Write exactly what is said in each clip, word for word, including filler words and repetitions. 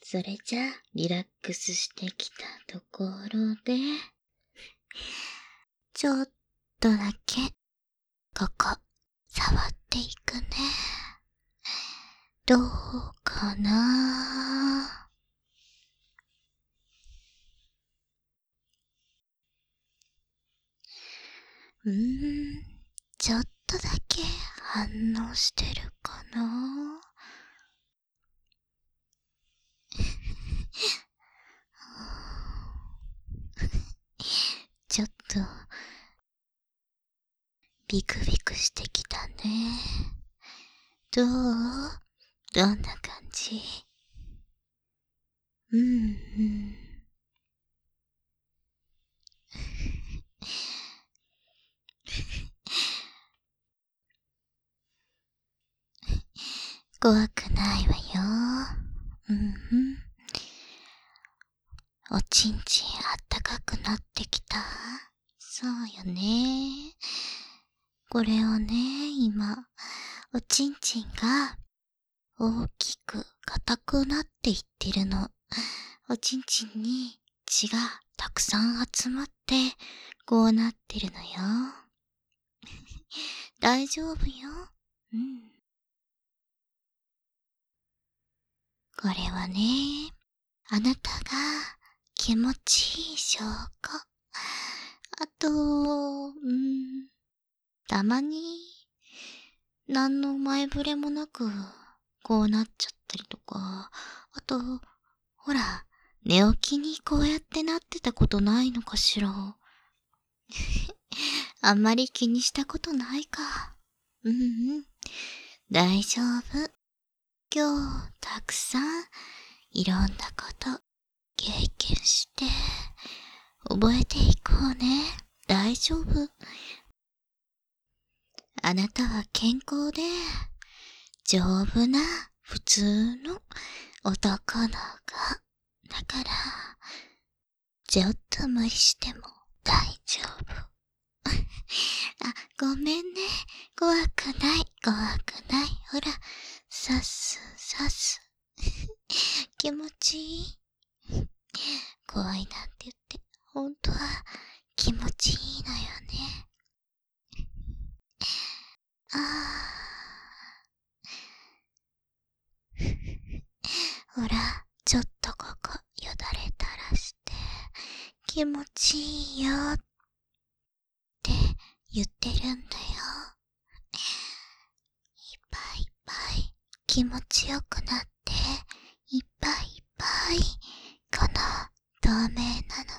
それじゃあ、リラックスしてきたところで、ちょっとだけ、ここ、触っていくね。どうかな？うーん、ちょっとだけ反応してるかな？ちょっと、ビクビクしてきたね。どう？どんな感じ？うんうん。怖くないわよ。うんうん。おちんちんあったかくなってきた。そうよね。これをね、今、おちんちんが大きく硬くなっていってるの。おちんちんに血がたくさん集まって、こうなってるのよ。大丈夫よ。うん。これはね、あなたが気持ちいい証拠。あと、うん、たまに、何の前触れもなく、こうなっちゃったりとか、あと、ほら、寝起きにこうやってなってたことないのかしら。あんまり気にしたことないか。うんうん。大丈夫。今日、たくさん、いろんなこと経験して、覚えていこうね。大丈夫。あなたは健康で、丈夫な、普通の男の子。だから、ちょっと無理しても大丈夫。あ、ごめんね。怖くない、怖くない。ほら、さす、さす。気持ちいい？怖いなんて言って、ほんとは気持ちいいのよね。あー。ほら、ちょっとここ、よだれ垂らして、気持ちいいよって言ってるんだよ。いっぱいいっぱい気持ちよくなって、いっぱいいっぱい、この透明なのも、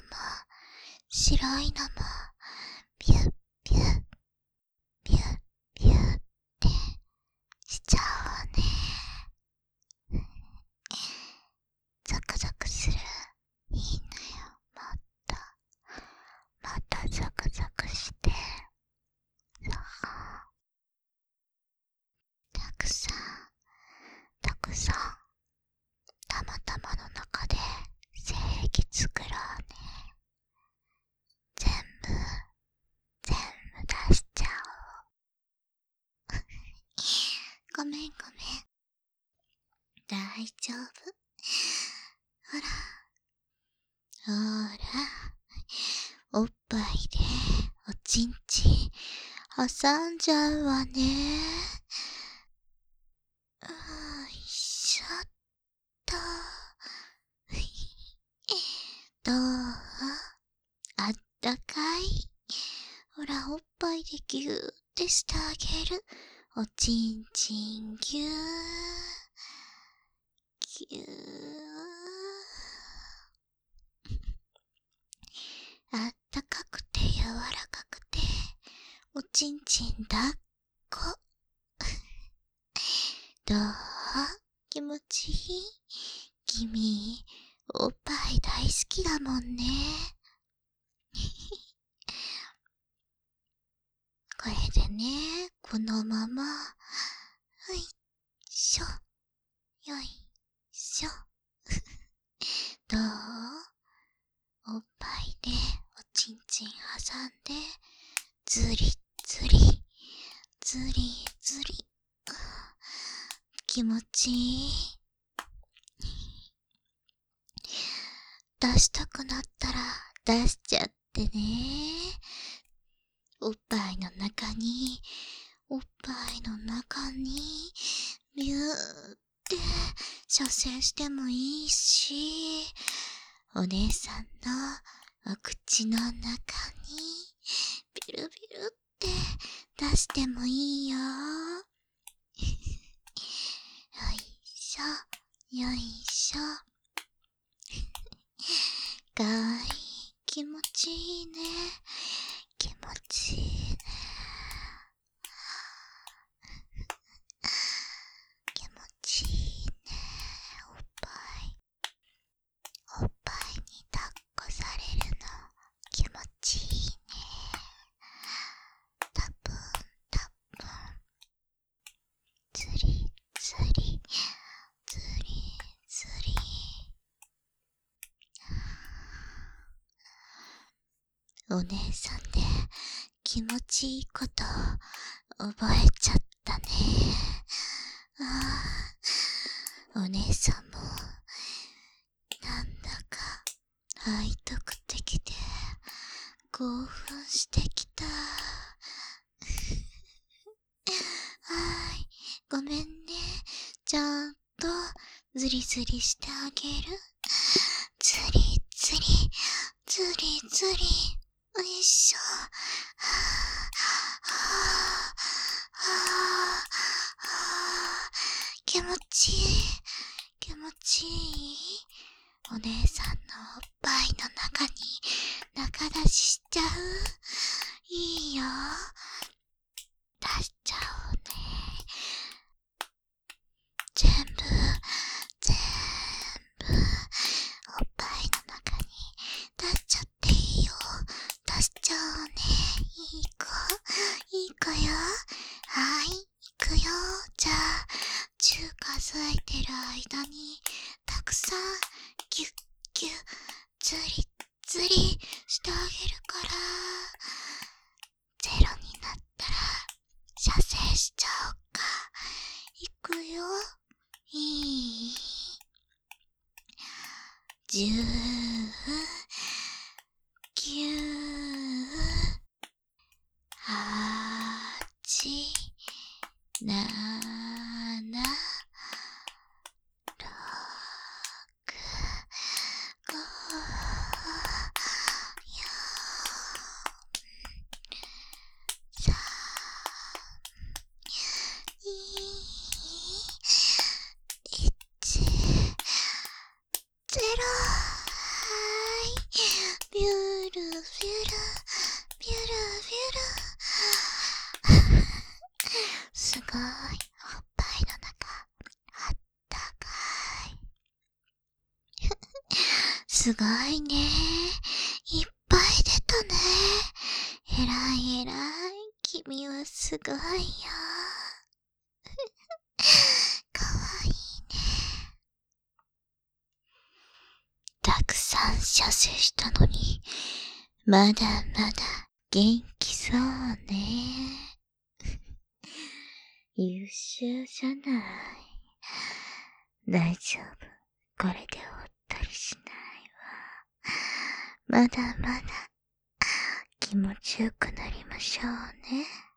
白いのも、ビュッビュッ、ビュッビュッってしちゃおうね。ゾクゾクする。いいのよ。もっと、もっとゾクゾクして。そう。たくさん、たくさん、たまたまの中で精液作ろうね。全部、全部出しちゃおう。ごめんごめん。大丈夫。ほら、ほら、おっぱいでおちんちん挟んじゃうわね。よいしょっと。どう？あったかい？ほら、おっぱいでぎゅーってしてあげる。おちんちんぎゅー。ぎゅー。あったかくて柔らかくて、おちんちんだっこ。どう？気持ちいい？君、おっぱい大好きだもんね。これでね、このまま、よいしょ、よいしょ。どう？おっぱいでおちんちん挟んで、ずりずり、ずりずり。気持ちいい？ 出したくなったら出しちゃってね。おっぱいの中に、おっぱいの中に、ビューって射精してもいいし、お姉さんのお口の中に、ビルビルって出してもいいよ。よいしょ、よいしょ。かわいい、気持ちいいね。気持ちいいね。気持ちいいね。おっぱい。おっぱいに抱っこされるの気持ちいいね。タプンタプン。ズリズリズリズリ。お姉さんで気持ちいいこと覚えちゃったね。ああ、お姉さんもなんだか背徳的で興奮してきた。はーい、ごめんね。ちゃんとズリズリしてあげる。ズリズリズリズリ。よいしょ。はぁ、はぁ、はぁ、はぁ。気持ちいい。気持ちいい。お姉さんのおっぱいの中に中出ししちゃう。いいよ。出しちゃおうね。全部、全部、おっぱいの中に出しちゃっていいよ。出しちゃおうね。いい子、いい子よ。はい、いくよ。じゃあ、じゅう数えてる間に、たくさん、ギュッギュッ、ズリズリしてあげるから、ゼロになったら、射精しちゃおうか。いくよ。いい？じゅう、きゅう、はち、なな、ろく、ご、よん、さん、に、いち、ゼロ。はーい。ビュルビュル、ビュルビュル。すごい。おっぱいの中、あったかい。すごいね。いっぱい出たね。えらいえらい。君はすごいよ。かわいいね。たくさん射精したのに、まだまだ元気そうね。優秀じゃない。大丈夫。これで終わったりしないわ。まだまだ気持ちよくなりましょうね。